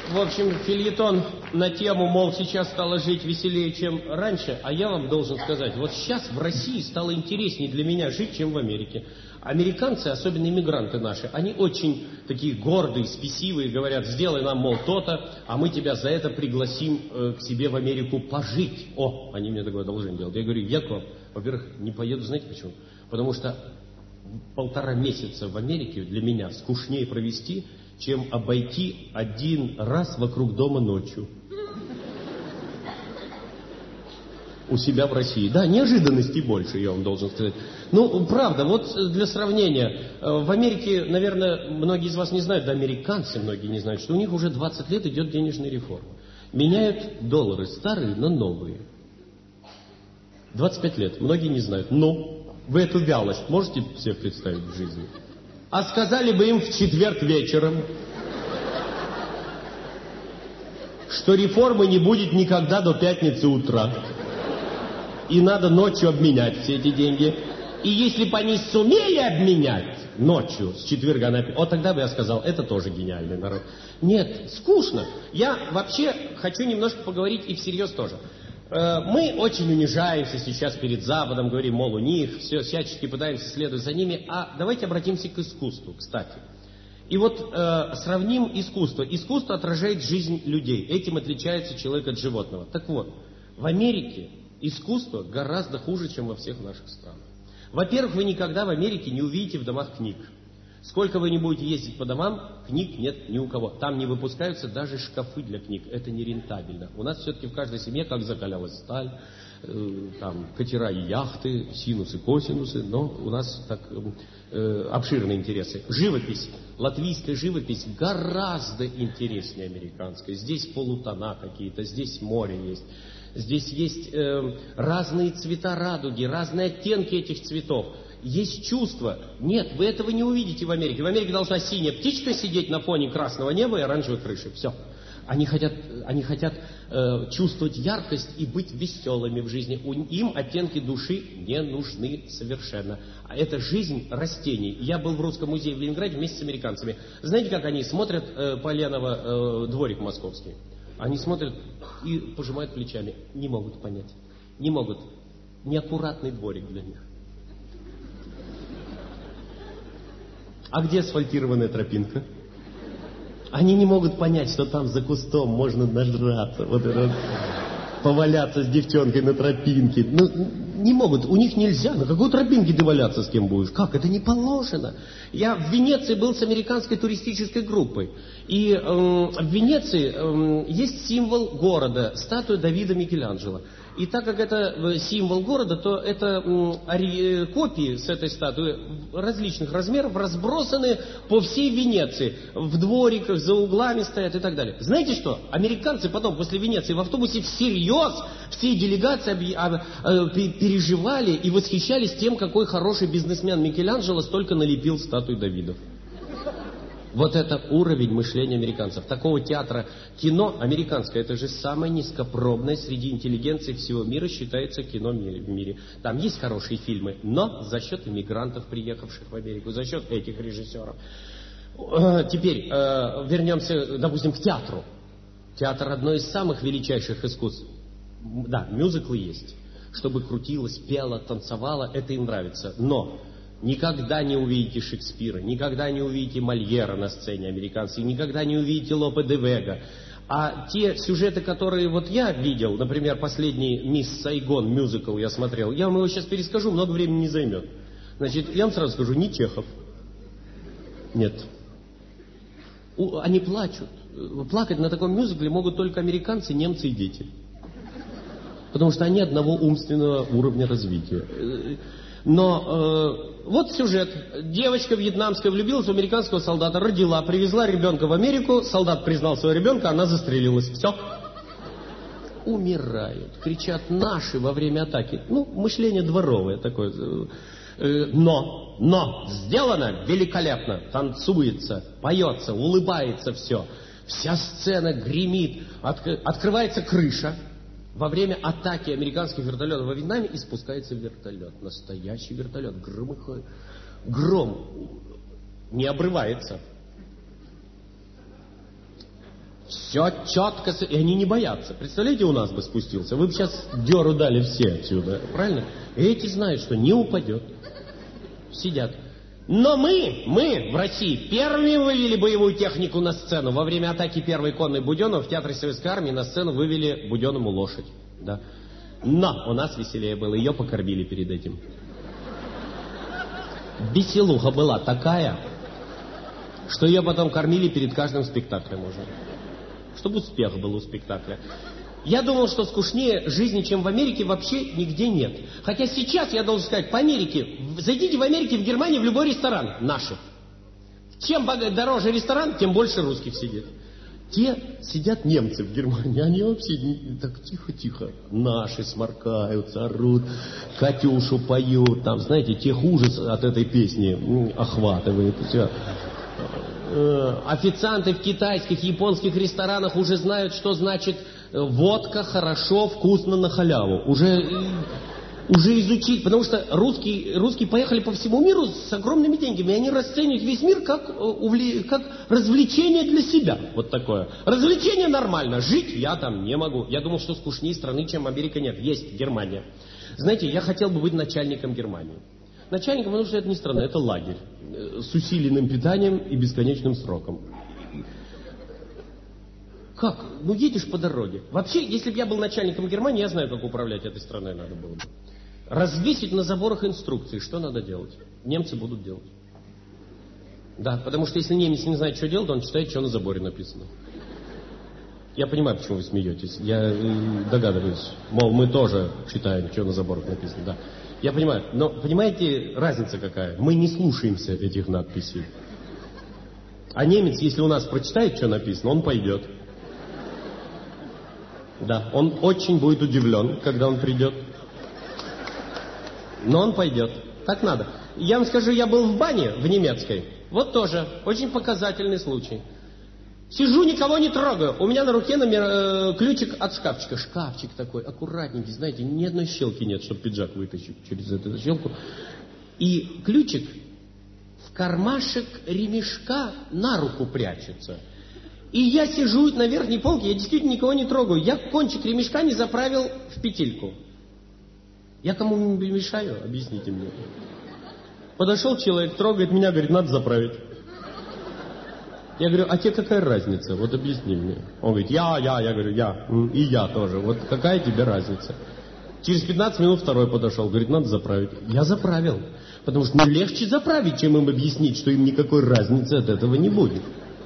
В общем, фельетон на тему, мол, сейчас стало жить веселее, чем раньше. А я вам должен сказать, вот сейчас в России стало интереснее для меня жить, чем в Америке. Американцы, особенно иммигранты наши, они очень такие гордые, спесивые, говорят, сделай нам, мол, то-то, а мы тебя за это пригласим к себе в Америку пожить. О, они мне такое одолжение делают. Я говорю, я к вам, во-первых, не поеду, знаете почему? Потому что 1,5 месяца в Америке для меня скучнее провести, чем обойти 1 раз вокруг дома ночью. У себя в России. Да, неожиданностей больше, я вам должен сказать. Ну, правда, вот для сравнения. В Америке, наверное, многие из вас не знают, да, американцы многие не знают, что у них уже 20 лет идет денежная реформа. Меняют доллары старые на новые. 25 лет. Многие не знают. Но вы эту вялость можете себе представить в жизни? А сказали бы им в четверг вечером, что реформы не будет никогда до пятницы утра. И надо ночью обменять все эти деньги. И если бы они сумели обменять ночью с четверга на пятницу, вот тогда бы я сказал, это тоже гениальный народ. Нет, скучно. Я вообще хочу немножко поговорить и всерьез тоже. Мы очень унижаемся сейчас перед Западом, говорим, мол, у них, все, всячески пытаемся следовать за ними. А давайте обратимся к искусству, кстати. И вот сравним искусство. Искусство отражает жизнь людей. Этим отличается человек от животного. Так вот, в Америке искусство гораздо хуже, чем во всех наших странах. Во-первых, вы никогда в Америке не увидите в домах книг. Сколько вы не будете ездить по домам, книг нет ни у кого. Там не выпускаются даже шкафы для книг. Это нерентабельно. У нас все-таки в каждой семье как закалялась сталь, там катера и яхты, синусы, косинусы, но у нас так обширные интересы. Живопись, латвийская живопись гораздо интереснее американской. Здесь полутона какие-то, здесь море есть. Здесь есть разные цвета радуги, разные оттенки этих цветов. Есть чувство. Нет, вы этого не увидите в Америке. В Америке должна синяя птичка сидеть на фоне красного неба и оранжевой крыши. Все. Они хотят чувствовать яркость и быть веселыми в жизни. Им оттенки души не нужны совершенно. А это жизнь растений. Я был в Русском музее в Ленинграде вместе с американцами. Знаете, как они смотрят Поленово дворик московский? Они смотрят и пожимают плечами. Не могут понять. Не могут. Неаккуратный дворик для них. А где асфальтированная тропинка? Они не могут понять, что там за кустом можно нажраться, вот это, поваляться с девчонкой на тропинке. Ну, не могут, у них нельзя. На какой тропинке ты валяться с кем будешь? Как? Это не положено. Я в Венеции был с американской туристической группой. И в Венеции есть символ города, статуя Давида Микеланджело. И так как это символ города, то это копии с этой статуи различных размеров разбросаны по всей Венеции. В двориках, за углами стоят и так далее. Знаете что? Американцы потом после Венеции в автобусе всерьез всей делегации переживали и восхищались тем, какой хороший бизнесмен Микеланджело столько налепил статуй Давидов. Вот это уровень мышления американцев. Такого театра, кино американское, это же самое низкопробное среди интеллигенции всего мира, считается кино в мире. Там есть хорошие фильмы, но за счет иммигрантов, приехавших в Америку, за счет этих режиссеров. Теперь вернемся, допустим, к театру. Театр одно из самых величайших искусств. Да, мюзиклы есть. Чтобы крутилось, пело, танцевало, это им нравится. Но никогда не увидите Шекспира, никогда не увидите Мольера на сцене американской, никогда не увидите Лопе де Вега. А те сюжеты, которые вот я видел, например, последний «Мисс Сайгон» мюзикл я смотрел, я вам его сейчас перескажу, много времени не займет. Значит, я вам сразу скажу, не Чехов. Нет. Они плачут. Плакать на таком мюзикле могут только американцы, немцы и дети. Потому что они одного умственного уровня развития. Но вот сюжет. Девочка вьетнамская влюбилась в американского солдата, родила, привезла ребенка в Америку, солдат признал своего ребенка, она застрелилась. Все. Умирают. Кричат наши во время атаки. Ну, мышление дворовое такое. Но сделано великолепно. Танцуется, поется, улыбается все. Вся сцена гремит. Открывается крыша. Во время атаки американских вертолетов во Вьетнаме и спускается вертолет. Настоящий вертолет. Громыхает. Гром не обрывается. Все четко, и они не боятся. Представляете, у нас бы спустился, вы бы сейчас дёру дали все отсюда, правильно? И эти знают, что не упадет. Сидят. Но мы в России первыми вывели боевую технику на сцену. Во время атаки первой конной Буденова в Театре Советской Армии на сцену вывели Буденову лошадь. Да. Но у нас веселее было, ее покормили перед этим. Веселуха была такая, что ее потом кормили перед каждым спектаклем уже. Чтобы успех был у спектакля. Я думал, что скучнее жизни, чем в Америке, вообще нигде нет. Хотя сейчас, я должен сказать, по Америке, зайдите в Америке, в Германии, в любой ресторан наших. Чем дороже ресторан, тем больше русских сидит. Те сидят немцы в Германии, они вообще так тихо-тихо. Наши сморкаются, орут, Катюшу поют. Там, знаете, тех ужас от этой песни охватывает. Все. Официанты в китайских, японских ресторанах уже знают, что значит водка хорошо, вкусно, на халяву. Уже изучить, потому что русские поехали по всему миру с огромными деньгами, и они расценивают весь мир как развлечение для себя. Вот такое. Развлечение нормально, жить я там не могу. Я думал, что скучнее страны, чем Америка, нет. Есть Германия. Знаете, я хотел бы быть начальником Германии. Начальником, потому что это не страна, это лагерь. С усиленным питанием и бесконечным сроком. Как? Ну, едешь по дороге. Вообще, если бы я был начальником Германии, я знаю, как управлять этой страной надо было бы. Развесить на заборах инструкции, что надо делать. Немцы будут делать. Да, потому что если немец не знает, что делать, он читает, что на заборе написано. Я понимаю, почему вы смеетесь. Я догадываюсь. Мол, мы тоже читаем, что на заборах написано. Да. Я понимаю. Но понимаете, разница какая? Мы не слушаемся этих надписей. А немец, если у нас прочитает, что написано, он пойдет. Да, он очень будет удивлен, когда он придет. Но он пойдет. Так надо. Я вам скажу, я был в бане в немецкой. Вот тоже. Очень показательный случай. Сижу, никого не трогаю. У меня на руке ключик от шкафчика. Шкафчик такой, аккуратненький, знаете, ни одной щелки нет, чтобы пиджак вытащить через эту щелку. И ключик в кармашек ремешка на руку прячется. И я сижу на верхней полке, я действительно никого не трогаю. Я кончик ремешка не заправил в петельку. Я кому мешаю? Объясните мне. Подошел человек, трогает меня, говорит, надо заправить. Я говорю, а тебе какая разница? Вот объясни мне. Он говорит, я говорю, я. И я тоже. Вот какая тебе разница? Через 15 минут второй подошел, говорит, надо заправить. Я заправил. Потому что легче заправить, чем им объяснить, что им никакой разницы от этого не будет.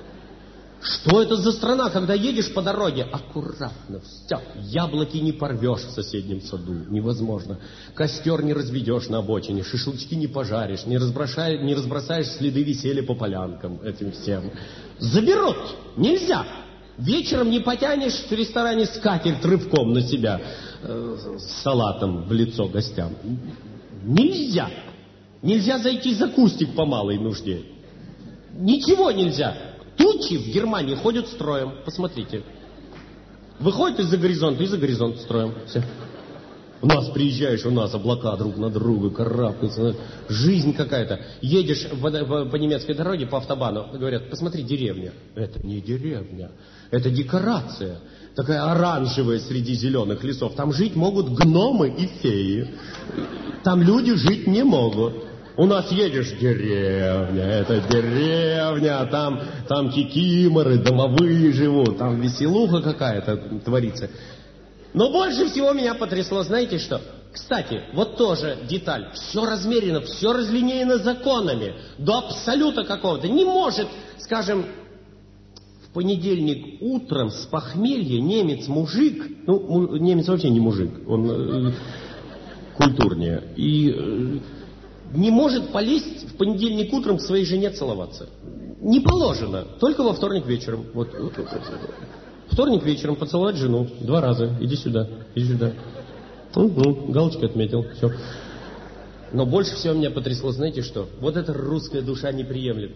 Что это за страна, когда едешь по дороге? Аккуратно, все. Яблоки не порвешь в соседнем саду. Невозможно. Костер не разведешь на обочине. Шашлычки не пожаришь. Не разбросаешь следы веселья по полянкам этим всем. Заберут. Нельзя. Вечером не потянешь в ресторане скатерть рывком на себя с салатом в лицо гостям. Нельзя. Нельзя зайти за кустик по малой нужде. Ничего нельзя. Тучи в Германии ходят строем. Посмотрите. Выходит из-за горизонта, из-за горизонта строем. Все. У нас приезжаешь, у нас облака друг на друга карабкаются. Жизнь какая-то. Едешь по немецкой дороге, по автобану, говорят, посмотри, деревня. Это не деревня. Это декорация. Такая оранжевая среди зеленых лесов. Там жить могут гномы и феи. Там люди жить не могут. У нас едешь, деревня, это деревня, там кикиморы, домовые живут, там веселуха какая-то творится. Но больше всего меня потрясло, знаете что? Кстати, вот тоже деталь. Все размерено, все разлинеено законами. До абсолюта какого-то. Не может, скажем, в понедельник утром с похмелья немец-мужик, ну, немец вообще не мужик, он культурнее, и не может полезть в понедельник утром к своей жене целоваться. Не положено. Только во вторник вечером. Вот. Вторник вечером поцеловать жену 2 раза. Иди сюда, иди сюда. Галочку отметил. Все. Но больше всего меня потрясло, знаете что? Вот эта русская душа не приемлет.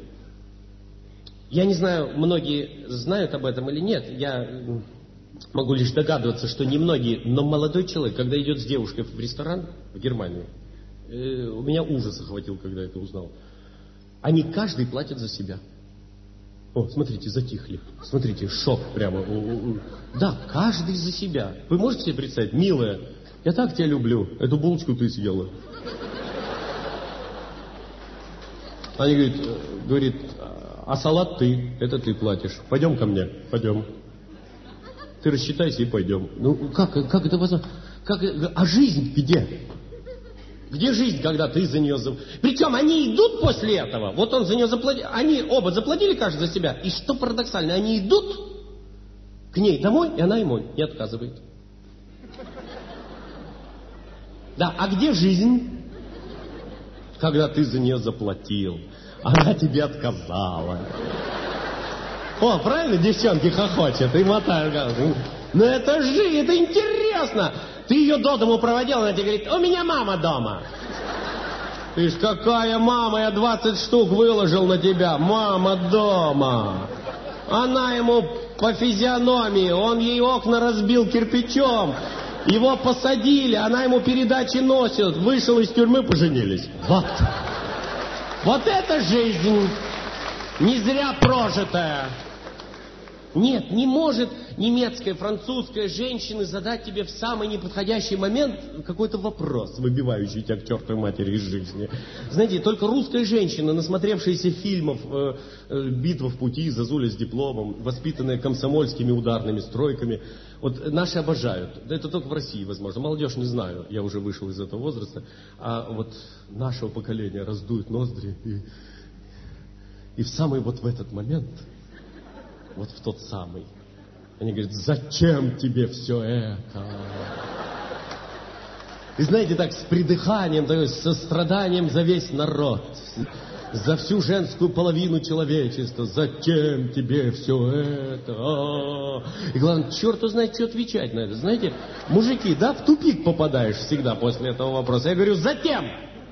Я не знаю, многие знают об этом или нет. Я могу лишь догадываться, что немногие. Но молодой человек, когда идет с девушкой в ресторан в Германию, у меня ужас охватил, когда это узнал. Они каждый платит за себя. О, смотрите, затихли. Смотрите, шок прямо. Да, каждый за себя. Вы можете себе представить, милая, я так тебя люблю, эту булочку ты съела. Они говорит, а салат ты, это ты платишь. Пойдем ко мне, пойдем. Ты рассчитайся и пойдем. Ну, как это возможно? А жизнь где? Где жизнь, когда ты за нее... Причем они идут после этого. Вот он за нее заплатил. Они оба заплатили, каждый за себя. И что парадоксально, они идут к ней домой, и она ему не отказывает. Да, а где жизнь, когда ты за нее заплатил? Она тебе отказала. О, правильно, девчонки хохочет и мотают. Ну это жизнь, это интересно. Ты ее до дому проводил, она тебе говорит, у меня мама дома. Ты ж какая мама, я 20 штук выложил на тебя. Мама дома. Она ему по физиономии, он ей окна разбил кирпичом. Его посадили, она ему передачи носит. Вышел из тюрьмы, поженились. Вот. Вот это жизнь. Не зря прожитая. Нет, не может немецкая, французская женщина задать тебе в самый неподходящий момент какой-то вопрос, выбивающий тебя к чертовой матери из жизни. Знаете, только русская женщина, насмотревшаяся фильмов «Битва в пути», «Зазуля с дипломом», воспитанная комсомольскими ударными стройками, вот наши обожают. Это только в России возможно. Молодежь не знаю, я уже вышел из этого возраста. А вот нашего поколения раздуют ноздри и в самый вот в этот момент... Вот в тот самый. Они говорят, зачем тебе все это? И знаете, так с придыханием, с состраданием за весь народ, за всю женскую половину человечества. Зачем тебе все это? И главное, черту знает, что отвечать на это. Знаете, мужики, да, в тупик попадаешь всегда после этого вопроса. Я говорю, затем.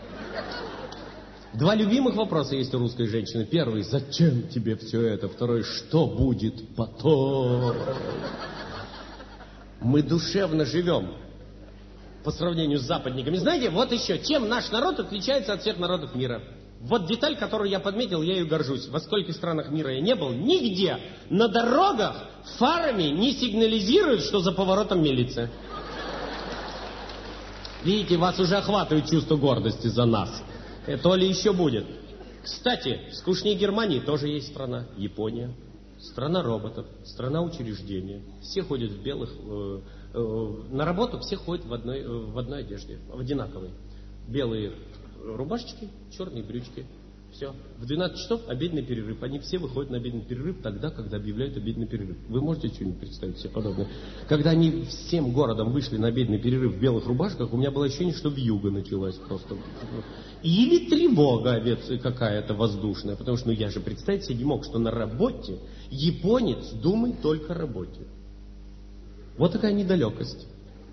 Два любимых вопроса есть у русской женщины. Первый, зачем тебе все это? Второй, что будет потом? Мы душевно живем по сравнению с западниками. Знаете, вот еще, чем наш народ отличается от всех народов мира? Вот деталь, которую я подметил, я ею горжусь. Во скольких странах мира я не был, нигде на дорогах фарами не сигнализируют, что за поворотом милиция. Видите, вас уже охватывает чувство гордости за нас. То ли еще будет. Кстати, скучнее Германии тоже есть страна. Япония. Страна роботов. Страна учреждения. Все ходят в белых... на работу все ходят в одной одежде. В одинаковой. Белые рубашечки, черные брючки. Все. В 12 часов обеденный перерыв. Они все выходят на обеденный перерыв тогда, когда объявляют обеденный перерыв. Вы можете что-нибудь представить себе подобное? Когда они всем городом вышли на обеденный перерыв в белых рубашках, у меня было ощущение, что вьюга началась просто. Или тревога какая-то воздушная. Потому что я же представить себе не мог, что на работе японец думает только о работе. Вот такая недалекость.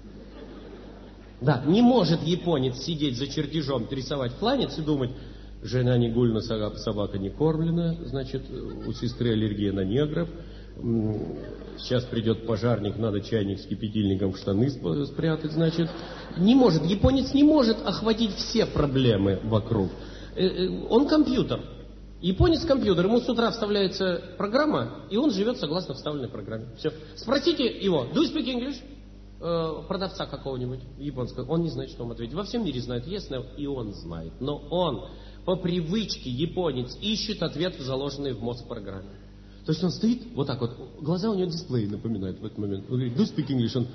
Да, не может японец сидеть за чертежом, рисовать фланец и думать... Жена не гульна, собака не кормлена, значит, у сестры аллергия на негров. Сейчас придет пожарник, надо чайник с кипятильником в штаны спрятать, значит. Не может, японец не может охватить все проблемы вокруг. Он компьютер. Японец компьютер, ему с утра вставляется программа, и он живет согласно вставленной программе. Все. Спросите его, do you speak English? Продавца какого-нибудь японского. Он не знает, что вам ответить. Во всем мире знают, ясно, и он знает. Но он по привычке, японец, ищет ответ, заложенный в мозг программе. То есть он стоит вот так вот, глаза у него дисплей напоминают в этот момент. Он говорит, do you speak English? Он,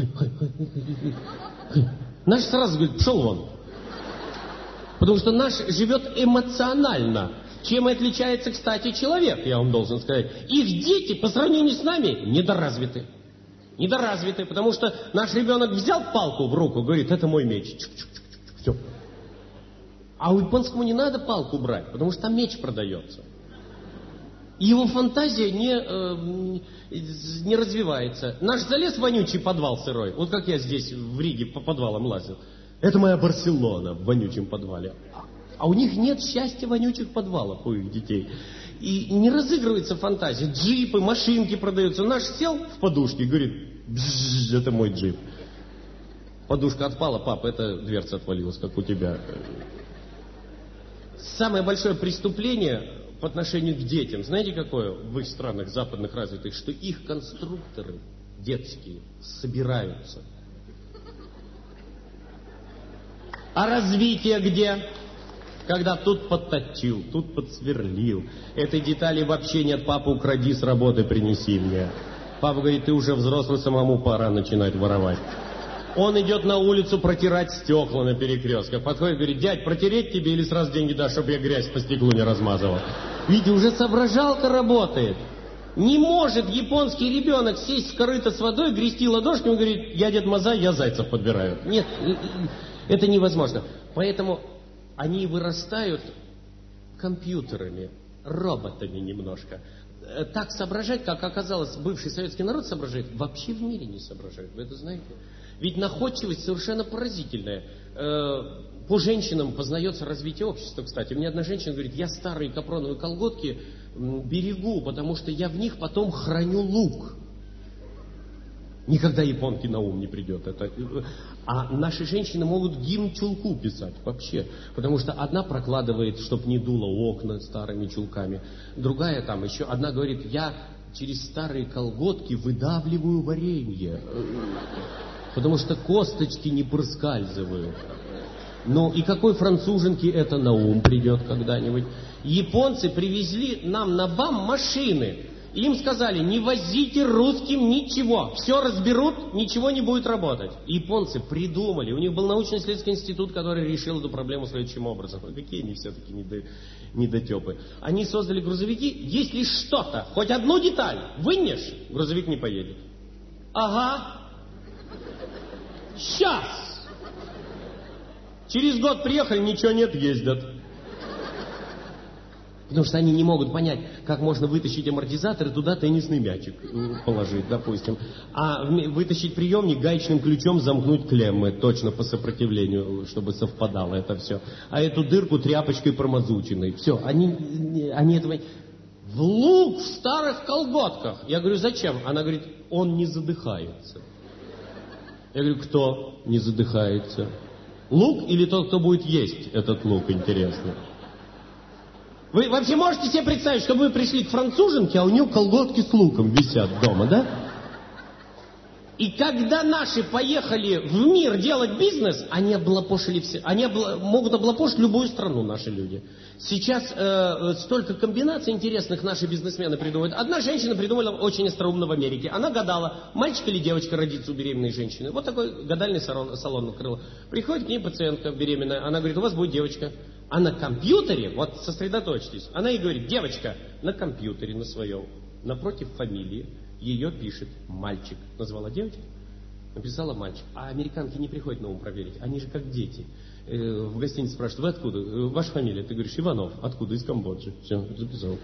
наш сразу говорит, пшел вон. Потому что наш живет эмоционально. Чем и отличается, кстати, человек, я вам должен сказать. Их дети, по сравнению с нами, недоразвиты. Недоразвиты, потому что наш ребенок взял палку в руку, говорит, это мой меч. Все. А у японскому не надо палку брать, потому что там меч продается. И его фантазия не развивается. Наш залез в вонючий подвал сырой. Вот как я здесь в Риге по подвалам лазил. Это моя Барселона в вонючем подвале. А у них нет счастья вонючих подвалов у их детей. И не разыгрывается фантазия. Джипы, машинки продаются. Наш сел в подушке и говорит, это мой джип. Подушка отпала, пап, это дверца отвалилась, как у тебя. Самое большое преступление по отношению к детям, знаете, какое в их странах западных развитых, что их конструкторы детские собираются. А развитие где? Когда тут подточил, тут подсверлил. Этой детали вообще нет, папа, укради с работы, принеси мне. Папа говорит, ты уже взрослый, самому пора начинать воровать. Он идет на улицу протирать стекла на перекрестках. Подходит, говорит, дядь, протереть тебе или сразу деньги дашь, чтобы я грязь по стеклу не размазывал? Видите, уже соображалка работает. Не может японский ребенок сесть в корыто с водой, грести ладошками и говорить, я Дед Мазай, я зайцев подбираю. Нет, это невозможно. Поэтому они вырастают компьютерами, роботами немножко. Так соображать, как оказалось, бывший советский народ соображает, вообще в мире не соображает. Вы это знаете? Ведь находчивость совершенно поразительная. По женщинам познается развитие общества, кстати. Мне одна женщина говорит, я старые капроновые колготки берегу, потому что я в них потом храню лук. Никогда японке на ум не придет это. А наши женщины могут гимн чулку писать вообще. Потому что одна прокладывает, чтоб не дуло окна старыми чулками. Другая там еще, одна говорит, я через старые колготки выдавливаю варенье. Потому что косточки не проскальзывают. Ну и какой француженке это на ум придет когда-нибудь? Японцы привезли нам на БАМ машины. Им сказали, не возите русским ничего. Все разберут, ничего не будет работать. Японцы придумали. У них был научно-исследовательский институт, который решил эту проблему следующим образом. Какие они все-таки недотепы. Они создали грузовики. Если что-то, хоть одну деталь вынешь, грузовик не поедет. Ага. Сейчас. Через год приехали, ничего нет, ездят. Потому что они не могут понять, как можно вытащить амортизатор и туда теннисный мячик положить, допустим. А вытащить приемник, гаечным ключом замкнуть клеммы, точно по сопротивлению, чтобы совпадало это все. А эту дырку тряпочкой промазученной. Все, они этого... В лук в старых колготках. Я говорю, зачем? Она говорит, он не задыхается. Я говорю, кто не задыхается? Лук или тот, кто будет есть этот лук, интересно? Вы вообще можете себе представить, что вы пришли к француженке, а у нее колготки с луком висят дома, да? И когда наши поехали в мир делать бизнес, они облапошили все, могут облапошить любую страну, наши люди. Сейчас столько комбинаций интересных наши бизнесмены придумывают. Одна женщина придумала очень остроумно в Америке. Она гадала, мальчик или девочка родится у беременной женщины. Вот такой гадальный салон открыла. Приходит к ней пациентка беременная, она говорит, у вас будет девочка. А на компьютере, вот сосредоточьтесь, она ей говорит, девочка, на компьютере на своем, напротив фамилии, ее пишет мальчик. Назвала девочку, написала мальчик. А американки не приходят на ум проверить, они же как дети. В гостинице спрашивают, вы откуда? Ваша фамилия? Ты говоришь, Иванов. Откуда? Из Камбоджи. Все, записал.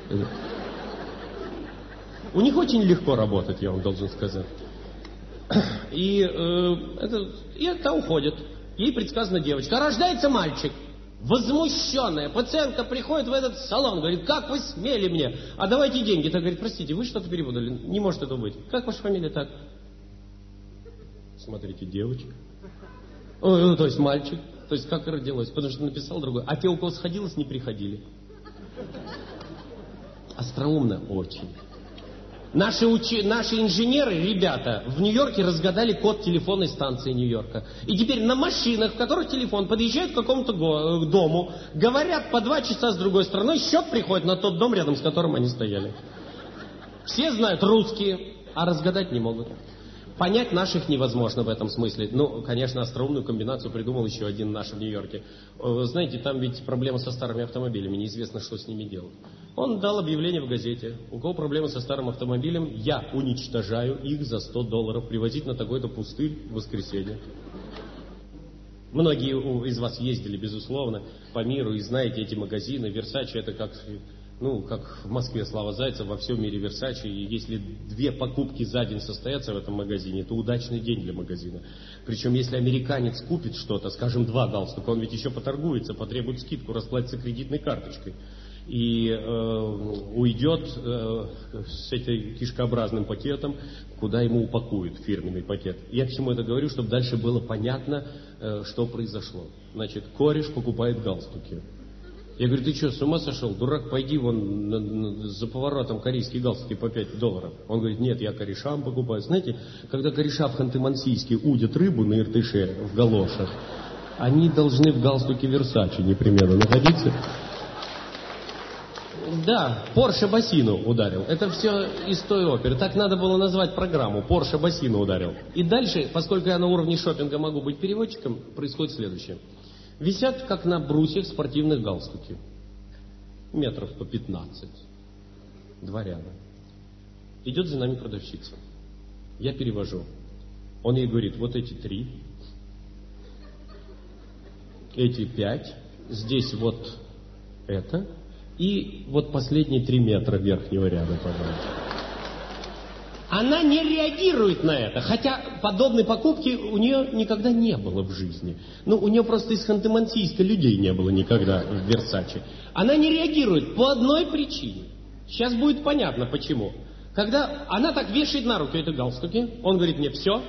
У них очень легко работать, я вам должен сказать. И это уходит. Ей предсказана девочка. А рождается мальчик. Возмущенная пациентка приходит в этот салон, говорит, как вы смели мне? А давайте деньги. Так говорит, простите, вы что-то перепутали, не может этого быть. Как ваша фамилия так? Смотрите, девочка. То есть мальчик. То есть как родилась, потому что написал другой. А те, у кого сходилось, не приходили. Остроумно очень. Наши инженеры, ребята, в Нью-Йорке разгадали код телефонной станции Нью-Йорка. И теперь на машинах, в которых телефон, подъезжают к какому-то дому, говорят по 2 часа с другой стороны, счет приходит на тот дом, рядом с которым они стояли. Все знают русские, а разгадать не могут. Понять наших невозможно в этом смысле. Ну, конечно, остроумную комбинацию придумал еще один наш в Нью-Йорке. Знаете, там ведь проблема со старыми автомобилями, неизвестно, что с ними делать. Он дал объявление в газете. У кого проблемы со старым автомобилем, я уничтожаю их за $100. Привозить на такой-то пустырь в воскресенье. Многие из вас ездили, безусловно, по миру и знаете эти магазины. Версачи это как в Москве Слава Зайцев, во всем мире Версачи. И если 2 покупки за день состоятся в этом магазине, это удачный день для магазина. Причем, если американец купит что-то, скажем, 2 галстука, он ведь еще поторгуется, потребует скидку, расплатится кредитной карточкой. И уйдет с этим кишкообразным пакетом, куда ему упакуют фирменный пакет. Я к чему это говорю, чтобы дальше было понятно, что произошло. Значит, кореш покупает галстуки. Я говорю, ты что, с ума сошел? Дурак, пойди вон за поворотом корейские галстуки по $5. Он говорит, нет, я корешам покупаю. Знаете, когда кореша в Ханты-Мансийске удят рыбу на Иртыше в галошах, они должны в галстуке Версачи непременно находиться. Да, Порше Бассину ударил. Это все из той оперы. Так надо было назвать программу. Порше Бассину ударил. И дальше, поскольку я на уровне шопинга могу быть переводчиком, происходит следующее. Висят, как на брусьях, спортивных галстуки. Метров по 15. 2 ряда. Идет за нами продавщица. Я перевожу. Он ей говорит, вот эти 3. Эти 5. Здесь вот это. И вот последние 3 метра верхнего ряда, пожалуйста. Она не реагирует на это, хотя подобной покупки у нее никогда не было в жизни. Ну, у нее просто из Ханты-Мансийска людей не было никогда в Версаче. Она не реагирует по одной причине. Сейчас будет понятно, почему. Когда она так вешает на руку эти галстуки, он говорит мне, все,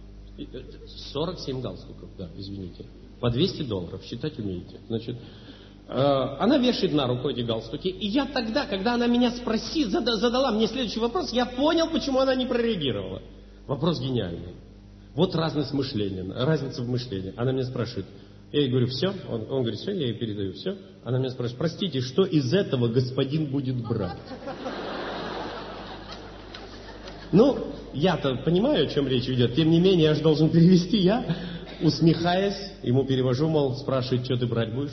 47 галстуков, да, извините, по $200, считать умеете. Значит, она вешает на руку эти галстуки, и я тогда, когда она меня задала мне следующий вопрос, я понял, почему она не прореагировала. Вопрос гениальный. Вот разность мышления, разница в мышлении. Она меня спрашивает, я ей говорю, все, он говорит, все, я ей передаю, все. Она меня спрашивает, простите, что из этого господин будет брать? Ну, я-то понимаю, о чем речь идет, тем не менее, я же должен перевести, я, усмехаясь, ему перевожу, мол, спрашивает, что ты брать будешь?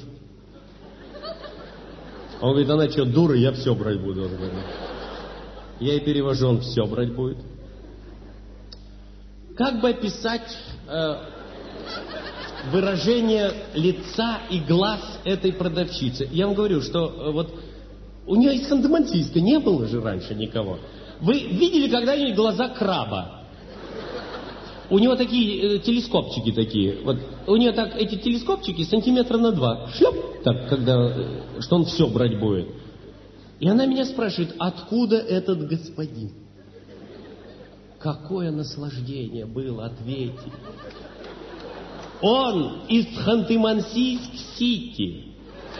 Он говорит, она что, дура, я все брать буду. Он говорит. Я ей перевожу, он все брать будет. Как бы описать выражение лица и глаз этой продавщицы? Я вам говорю, что вот у нее из Ханты-Мансийска не было же раньше никого. Вы видели когда-нибудь глаза краба? У него такие телескопчики такие. Вот у нее так эти телескопчики сантиметра на 2. Шлеп, так, когда, что он все брать будет. И она меня спрашивает, откуда этот господин? Какое наслаждение было ответить. Он из Ханты-Мансийск-Сити.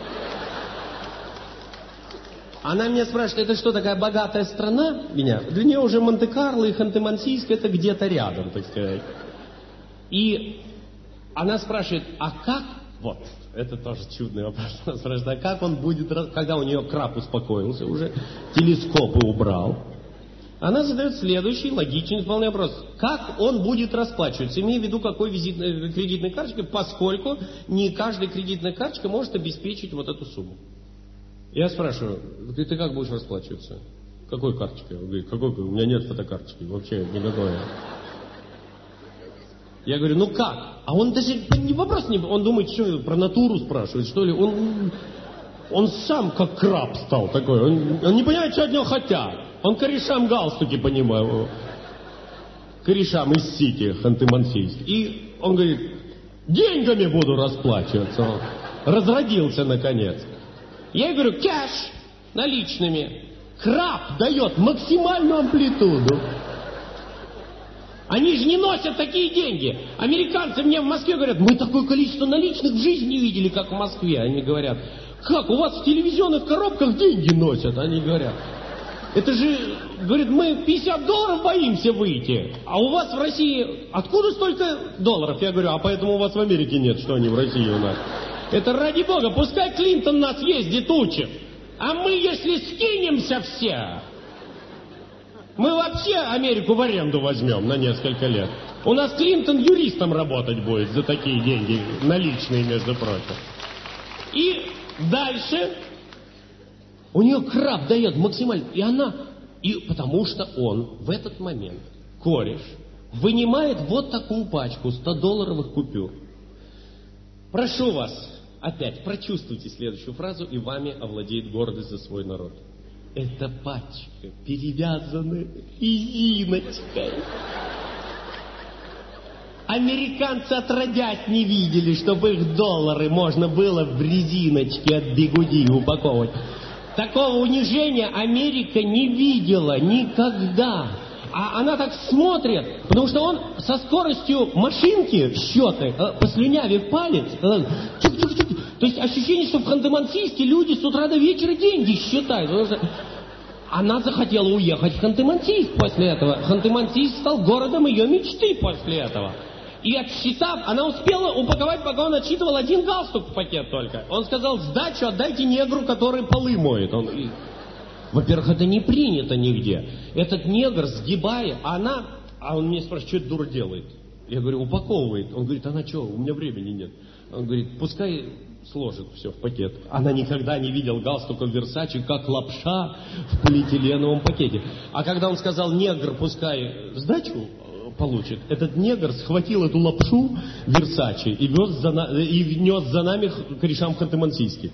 Она меня спрашивает, это что, такая богатая страна? Меня? Для нее уже Монте-Карло и Ханты-Мансийск это где-то рядом, так сказать. И она спрашивает, а как, вот, это тоже чудный вопрос, она спрашивает, а как он будет, когда у нее краб успокоился, уже телескопы убрал. Она задает следующий, логичный вполне вопрос. Как он будет расплачиваться, имея в виду, какой кредитной карточкой, поскольку не каждая кредитная карточка может обеспечить вот эту сумму. Я спрашиваю, ты как будешь расплачиваться? Какой карточкой? Он говорит, какой? У меня нет фотокарточки, вообще никакой. Я говорю, ну как? А он даже вопрос не... Он думает, что про натуру спрашивает, что ли? Он сам как краб стал такой. Он не понимает, что от него хотят. Он корешам галстуки, понимаю. Корешам из Сити, Ханты-Мансийск. И он говорит, деньгами буду расплачиваться. Он разродился наконец. Я ей говорю, кэш, наличными. Краб дает максимальную амплитуду. Они же не носят такие деньги. Американцы мне в Москве говорят, мы такое количество наличных в жизни не видели, как в Москве. Они говорят, как, у вас в телевизионных коробках деньги носят? Они говорят, это же, говорит, мы $50 боимся выйти. А у вас в России, откуда столько долларов? Я говорю, а поэтому у вас в Америке нет, что они в России у нас. Это ради бога, пускай Клинтон нас ездит, учит. А мы, если скинемся все, мы вообще Америку в аренду возьмем на несколько лет. У нас Клинтон юристом работать будет за такие деньги, наличные, между прочим. И дальше у нее краб дает максимально. И потому что он в этот момент, кореш, вынимает вот такую пачку $100 купюр. Прошу вас, опять прочувствуйте следующую фразу, и вами овладеет гордость за свой народ. Эта пачка перевязана резиночкой. Американцы отродясь не видели, чтобы их доллары можно было в резиночке от бигуди упаковывать. Такого унижения Америка не видела никогда. А она так смотрит, потому что он со скоростью машинки, счеты, послюнявив палец, То есть ощущение, что в Ханты-Мансийске люди с утра до вечера деньги считают. Потому что она захотела уехать в Ханты-Мансийск после этого. Ханты-Мансийск стал городом ее мечты после этого. И отсчитав, она успела упаковать, пока он отсчитывал один галстук в пакет только. Он сказал: сдачу отдайте негру, который полы моет. Во-первых, это не принято нигде. Этот негр, сгибая, а он меня спрашивает, что эта дура делает? Я говорю, упаковывает. Он говорит, она что, у меня времени нет. Он говорит, пускай сложит все в пакет. Она никогда не видела галстука в Версаче, как лапша в полиэтиленовом пакете. А когда он сказал, негр пускай сдачу получит, этот негр схватил эту лапшу Версаче и внес за нами к корешам в Ханты-Мансийске.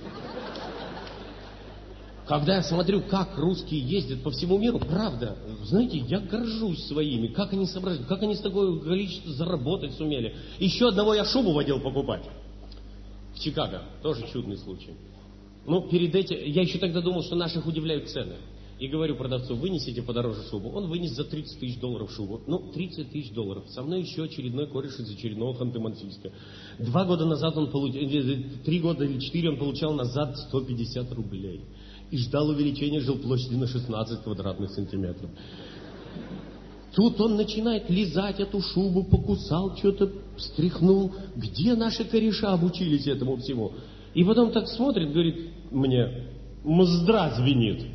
Когда я смотрю, как русские ездят по всему миру, правда, знаете, я горжусь своими, как они сообразили, как они с такое количество заработать сумели. Еще одного я шубу водил покупать. В Чикаго, тоже чудный случай. Ну, перед этим, я еще тогда думал, что наших удивляют цены. И говорю продавцу, вынесите подороже шубу. Он вынес за $30 000 шубу. Ну, $30 000. Со мной еще очередной кореш из очередного Ханты-Мансийска. 2 года назад 3 года или 4 он получал назад 150 рублей. И ждал увеличения жилплощади на 16 квадратных сантиметров. Тут он начинает лизать эту шубу, покусал, что-то встряхнул. Где наши кореша обучились этому всему? И потом так смотрит, говорит мне, мздра звенит.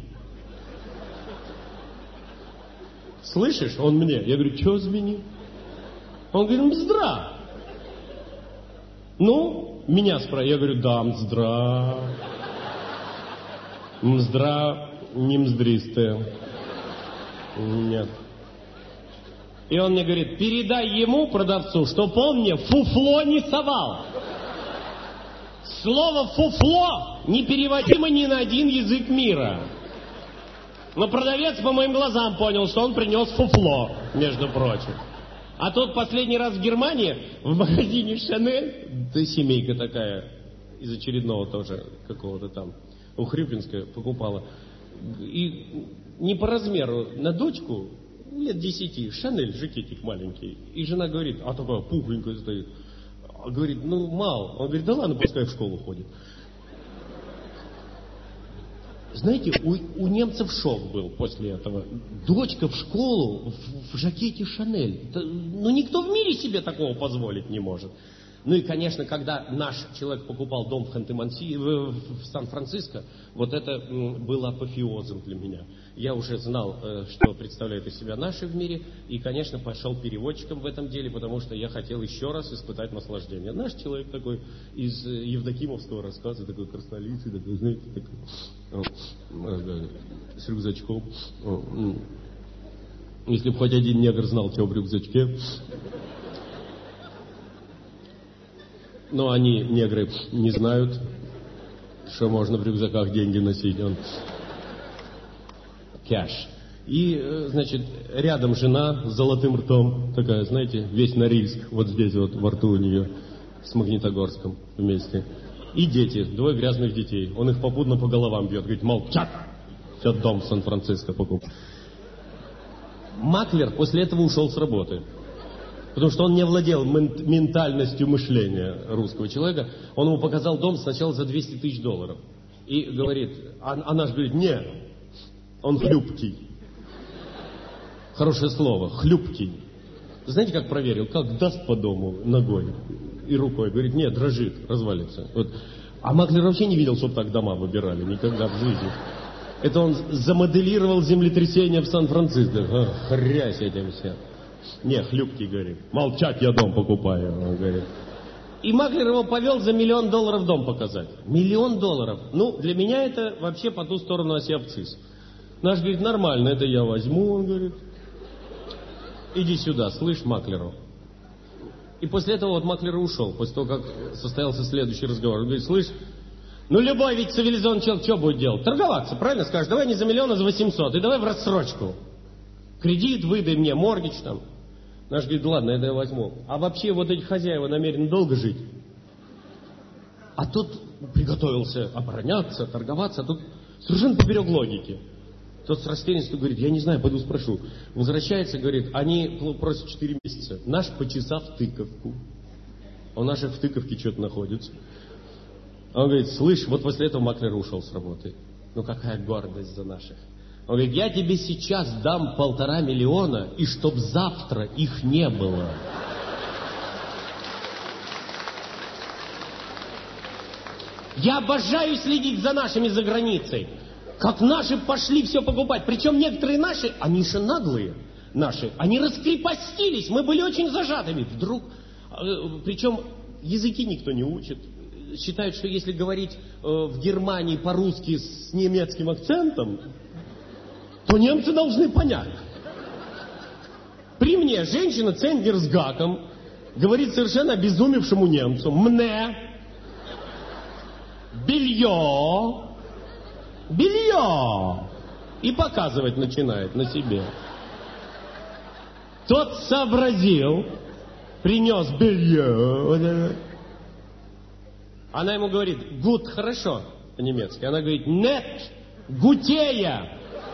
Слышишь? Он мне. Я говорю, что звенит? Он говорит, мздра. Ну, меня спрашивает. Я говорю, да, мздра. Мздра не мздристая. Нет. И он мне говорит, передай ему, продавцу, чтоб он мне фуфло не совал. Слово фуфло непереводимо ни на один язык мира. Но продавец по моим глазам понял, что он принес фуфло, между прочим. А тут последний раз в Германии, в магазине Шанель, да семейка такая, из очередного тоже какого-то там, у Хрюпинска покупала. И не по размеру, на дочку, лет 10, Шанель, жакетик маленький. И жена говорит, а такая пухленькая стоит. Говорит, ну мало. Он говорит, да ладно, пускай в школу ходит. Знаете, у немцев шок был после этого. Дочка в школу в жакете Шанель. Ну, никто в мире себе такого позволить не может. Ну и, конечно, когда наш человек покупал дом в в Сан-Франциско, вот это было апофеозом для меня. Я уже знал, что представляет из себя наши в мире, и, конечно, пошел переводчиком в этом деле, потому что я хотел еще раз испытать наслаждение. Наш человек такой из Евдокимовского рассказа, такой краснолицый, такой, знаете, такой, с рюкзачком. Если бы хоть один негр знал, что в рюкзачке. Но они, негры, не знают, что можно в рюкзаках деньги носить. Он кэш. И, значит, рядом жена с золотым ртом, такая, знаете, весь Норильск, вот здесь вот во рту у нее, с Магнитогорском вместе. И дети, 2 грязных детей. Он их попутно по головам бьет, говорит, молчат, все дом в Сан-Франциско покупал. Маклер после этого ушел с работы. Потому что он не владел ментальностью мышления русского человека. Он ему показал дом сначала за $200 000. И говорит, а наш говорит, не, он хлюпкий. Хорошее слово, хлюпкий. Знаете, как проверил? Как даст по дому ногой и рукой. Говорит, нет, дрожит, развалится. Вот. А Маклер вообще не видел, чтобы так дома выбирали никогда в жизни. Это он замоделировал землетрясение в Сан-Франциско. Хрясь этим всем. Не, хлюпкий, говорит. Молчать, я дом покупаю, он говорит. И Маклер его повел за $1 миллион дом показать. $1 миллион. Ну, для меня это вообще по ту сторону оси абсцисс. Наш говорит, нормально, это я возьму, он говорит. Иди сюда, слышь, Маклеру. И после этого вот Маклер ушел, после того, как состоялся следующий разговор. Он говорит, слышь, ну любой ведь цивилизованный человек что будет делать? Торговаться, правильно скажешь? Давай не за 1 миллион, а за 800, и давай в рассрочку. Кредит выдай мне, моргидж там. Наш говорит, ладно, это я возьму. А вообще вот эти хозяева намерены долго жить. А тут приготовился обороняться, торговаться, а тут совершенно поперек логики. Тот с растерянностью говорит, я не знаю, пойду спрошу. Возвращается, говорит, они просят 4 месяца. Наш по часа в тыковку. А у наших в тыковке что-то находится. Он говорит, слышь, вот после этого Маклер ушел с работы. Ну какая гордость за наших. Он говорит, я тебе сейчас дам 1,5 миллиона, и чтоб завтра их не было. Я обожаю следить за нашими за границей. Как наши пошли все покупать. Причем некоторые наши, они же наглые наши, они раскрепостились. Мы были очень зажатыми. Вдруг, причем языки никто не учит. Считают, что если говорить в Германии по-русски с немецким акцентом, то немцы должны понять. При мне женщина цендер с гаком говорит совершенно обезумевшему немцу: «Мне белье, белье!» И показывать начинает на себе. Тот сообразил, принес белье. Она ему говорит: «Гуд», хорошо, по-немецки. Она говорит: «Нет, гутея».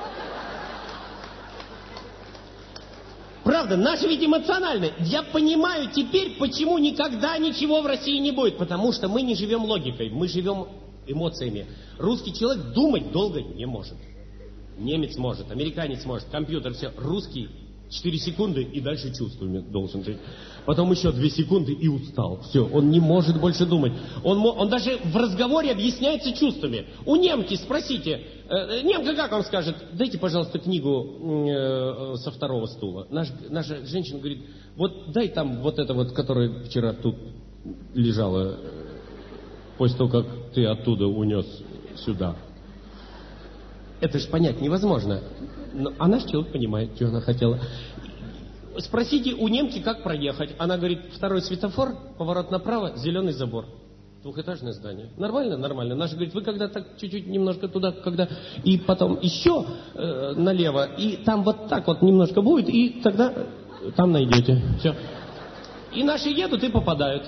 Правда, наши ведь эмоциональные. Я понимаю теперь, почему никогда ничего в России не будет. Потому что мы не живем логикой, мы живем эмоциями. Русский человек думать долго не может. Немец может, американец может, компьютер, все. Русский 4 секунды и дальше чувствами должен жить. Потом еще 2 секунды и устал. Все, он не может больше думать. Он даже в разговоре объясняется чувствами. У немки спросите, немка как вам скажет: «Дайте, пожалуйста, книгу со 2-го стула». Наша женщина говорит: «Вот дай там вот это вот, которая вчера тут лежала, после того, как ты оттуда унес сюда». Это же понять невозможно. Но она же человек понимает, что она хотела. Спросите у немки, как проехать. Она говорит: 2-й светофор, поворот направо, зеленый забор. 2-этажное здание. Нормально? Нормально. Наша говорит: вы когда так чуть-чуть немножко туда, когда... И потом еще налево, и там вот так вот немножко будет, и тогда там найдете. Все. И наши едут и попадают.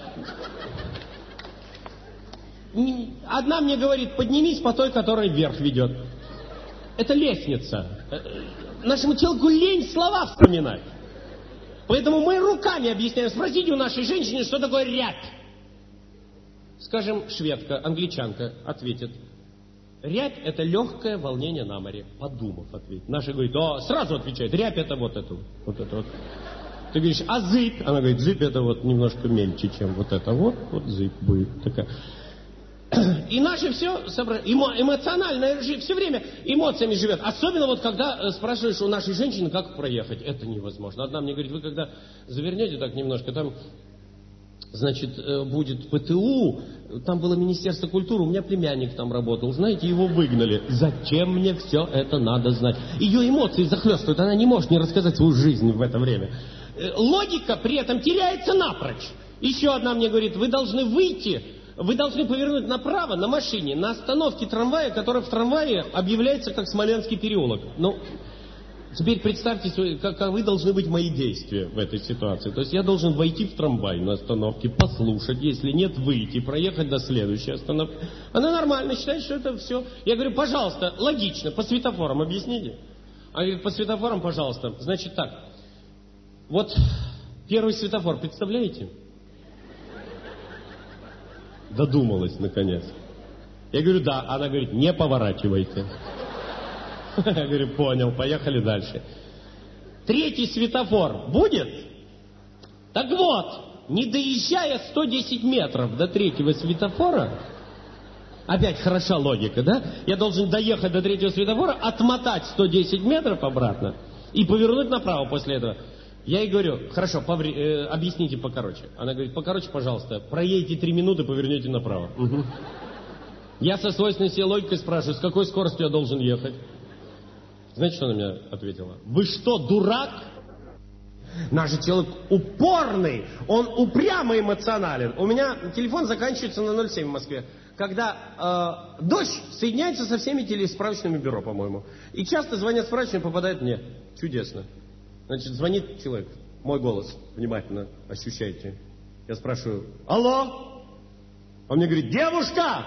Одна мне говорит: поднимись по той, которая вверх ведет. Это лестница. Нашему человеку лень слова вспоминать. Поэтому мы руками объясняем. Спросите у нашей женщины, что такое рябь. Скажем, шведка, англичанка ответит: рябь — это легкое волнение на море. Подумав, ответит. Наша говорит: сразу отвечает: рябь — это вот это вот. Ты говоришь: а зыбь? Она говорит: зыбь — это вот немножко мельче, чем вот это. Вот зыбь будет такая. И наши все эмоционально все время эмоциями живет. Особенно вот когда спрашиваешь у нашей женщины, как проехать. Это невозможно. Одна мне говорит: вы когда завернете так немножко, там, значит, будет ПТУ, там было Министерство культуры, у меня племянник там работал, знаете, его выгнали. Зачем мне все это надо знать? Ее эмоции захлестывают, она не может не рассказать свою жизнь в это время. Логика при этом теряется напрочь. Еще одна мне говорит: вы должны выйти, вы должны повернуть направо на машине, на остановке трамвая, которая в трамвае объявляется как Смоленский переулок. Ну, теперь представьте, как вы должны быть мои действия в этой ситуации. То есть я должен войти в трамвай на остановке, послушать, если нет, выйти, проехать до следующей остановки. Она нормально считает, что это все. Я говорю: пожалуйста, логично, по светофорам объясните. Она говорит: по светофорам, пожалуйста. Значит так, вот 1-й светофор, представляете? Додумалась, наконец. Я говорю: да. Она говорит: не поворачивайте. Я говорю: понял, поехали дальше. 3-й светофор будет? Так вот, не доезжая 110 метров до 3-го светофора, опять хороша логика, да? Я должен доехать до 3-го светофора, отмотать 110 метров обратно и повернуть направо после этого. Я ей говорю: хорошо, объясните покороче. Она говорит: покороче, пожалуйста, проедете 3 минуты, повернете направо. Угу. Я со свойственной себе логикой спрашиваю: с какой скоростью я должен ехать? Знаете, что она мне ответила? Вы что, дурак? Наш же человек упорный, он упрямо эмоционален. У меня телефон заканчивается на 0,7 в Москве, когда дождь соединяется со всеми телесправочными бюро, по-моему. И часто звонят справочные, попадают мне. Чудесно. Значит, звонит человек, мой голос, внимательно ощущайте. Я спрашиваю: алло? Он мне говорит: девушка!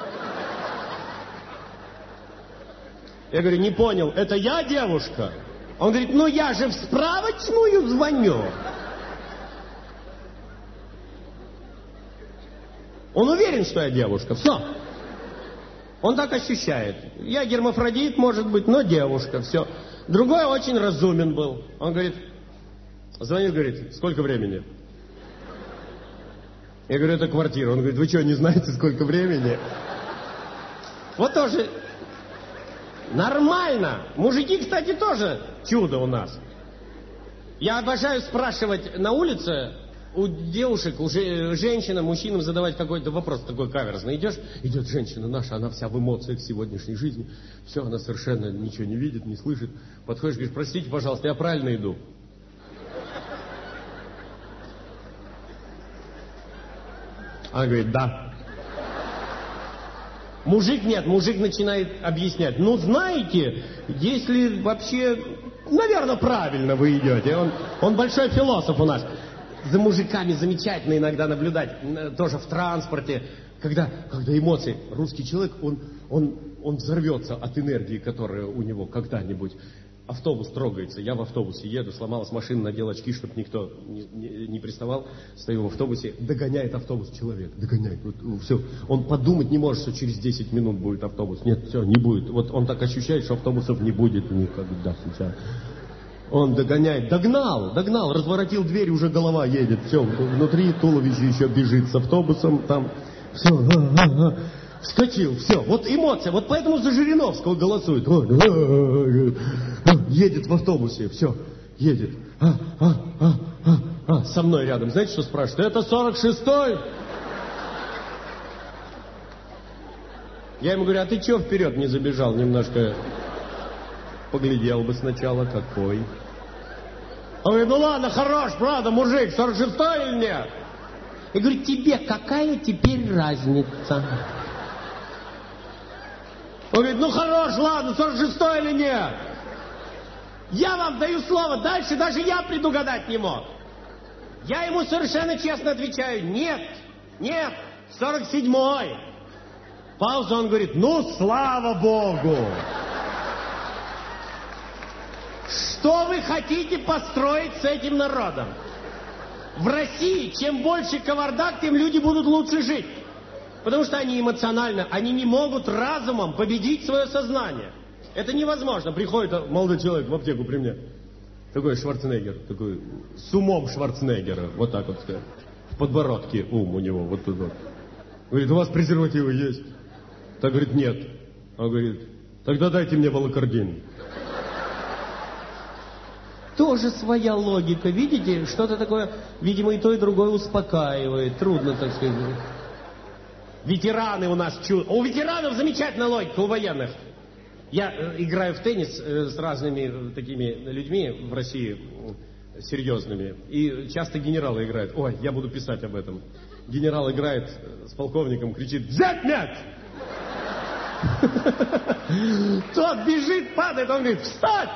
Я говорю: не понял, это я девушка? Он говорит: ну я же в справочную звоню. Он уверен, что я девушка. Все. Он так ощущает. Я гермафродит, может быть, но девушка. Все. Другой очень разумен был. Он говорит, звонит, говорит, сколько времени? Я говорю, это квартира. Он говорит, вы что, не знаете, сколько времени? Вот тоже нормально. Мужики, кстати, тоже чудо у нас. Я обожаю спрашивать на улице у девушек, у женщин, мужчинам задавать какой-то вопрос такой каверзный. Идет женщина наша, она вся в эмоциях сегодняшней жизни. Все, она совершенно ничего не видит, не слышит. Подходишь, говоришь, простите, пожалуйста, я правильно иду? Она говорит, да. Мужик нет, мужик начинает объяснять. Ну, знаете, если вообще, наверное, правильно вы идете. Он большой философ у нас. За мужиками замечательно иногда наблюдать, тоже в транспорте, когда эмоции. Русский человек, он взорвется от энергии, которая у него когда-нибудь. Автобус трогается, я в автобусе еду, сломалась машина, надел очки, чтобы никто не приставал, стою в автобусе, догоняет автобус человек, догоняет, вот, все, он подумать не может, что через 10 минут будет автобус, нет, все, не будет, вот он так ощущает, что автобусов не будет никогда сейчас. Он догоняет, догнал, разворотил дверь, уже голова едет, все, внутри туловище еще бежит с автобусом, там, все, вскочил, все, вот эмоция, вот поэтому за Жириновского голосует, едет в автобусе, все, едет, со мной рядом, знаете, что спрашивает, это 46-й? Я ему говорю, а ты что вперед не забежал, немножко поглядел бы сначала, какой. Он говорит, ну ладно, хорош, правда, мужик, 46-й или нет? Я говорю, тебе какая теперь разница? Он говорит, ну хорош, ладно, 46-й или нет? Я вам даю слово, дальше даже я предугадать не мог. Я ему совершенно честно отвечаю, нет, 47-й. Пауза, он говорит, ну слава Богу. Что вы хотите построить с этим народом? В России, чем больше кавардак, тем люди будут лучше жить. Потому что они эмоционально, они не могут разумом победить свое сознание. Это невозможно. Приходит молодой человек в аптеку при мне. Такой Шварценеггер, такой с умом Шварценеггера, вот так вот сказать. В подбородке ум у него, вот тут вот. Говорит, у вас презервативы есть? Так говорит, нет. Он говорит, тогда дайте мне волокордин. Тоже своя логика, видите? Что-то такое, видимо, и то, и другое успокаивает. Трудно, так сказать. Ветераны у нас чудо. У ветеранов замечательная логика, у военных. Я играю в теннис с разными такими людьми в России, серьезными. И часто генералы играют. Ой, я буду писать об этом. Генерал играет с полковником, кричит «Взять мяч!» Тот бежит, падает, он говорит «Встать!»